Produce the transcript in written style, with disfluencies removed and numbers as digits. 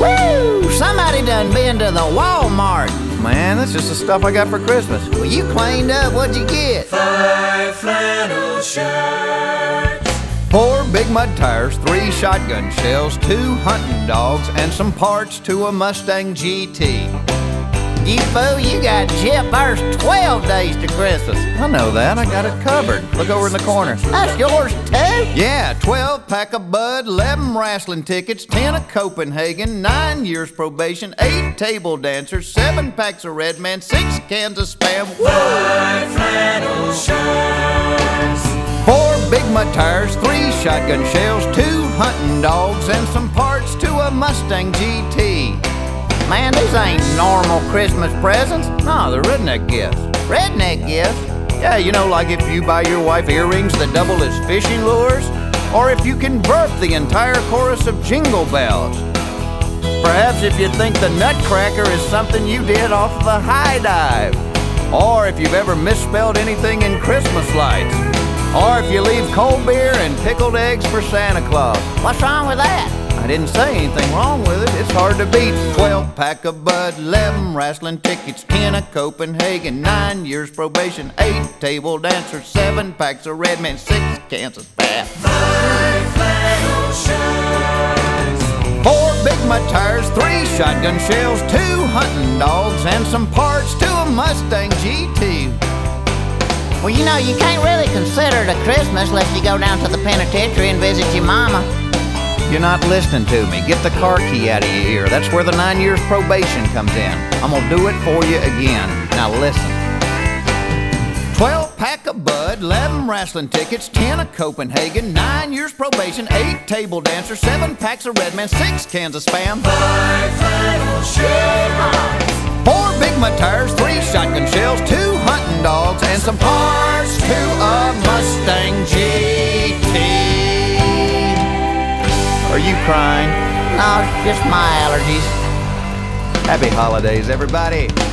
Woo! Somebody done been to the Walmart. Man, that's just the stuff I got for Christmas. Well, you cleaned up. What'd you get? 5 flannel shirts. 4 Big Mud tires, 3 shotgun shells, 2 hunting dogs, and some parts to a Mustang GT. You fool, you got Jip. There's 12 days to Christmas. I know that. I got it covered. Look over in the corner. That's yours, too? Yeah, 12 pack of Bud, 11 wrestling tickets, 10 of Copenhagen, 9 years probation, 8 table dancers, 7 packs of Red Man, 6 cans of Spam. 5 flannel shirts. 4 Big Mud tires, 3 shotgun shells, 2 hunting dogs, and some parts to a Mustang GT. Man, these ain't normal Christmas presents. No, they're redneck gifts. Redneck gifts. Yeah, you know, like if you buy your wife earrings that double as fishing lures, or if you convert the entire chorus of Jingle Bells. Perhaps if you think the Nutcracker is something you did off of a high dive, or if you've ever misspelled anything in Christmas lights, or if you leave cold beer and pickled eggs for Santa Claus. What's wrong with that? I didn't say anything wrong with it. It's hard to beat. 12 pack of Bud, 11 wrestling tickets, 10 of Copenhagen, 9 years probation, 8 table dancers, 7 packs of Red Man, 6 cans of Spam. 5 flannel shirts. 4 Big Mud tires, 3 shotgun shells, 2 hunting dogs, and some parts to a Mustang GT. Well, you know, you can't really consider it a Christmas unless you go down to the penitentiary and visit your mama. You're not listening to me. Get the car key out of your ear. That's where the 9 years probation comes in. I'm gonna do it for you again. Now listen. 12 pack of Bud, 11 wrestling tickets, 10 of Copenhagen, 9 years probation, 8 table dancers, 7 packs of Red Man, 6 cans of Spam. 5 flannel shirts. 4 Big Mud tires, 3 shotgun shells, 2 hunting dogs, and some parts to a Mustang GT. Are you crying? No, it's just my allergies. Happy holidays, everybody.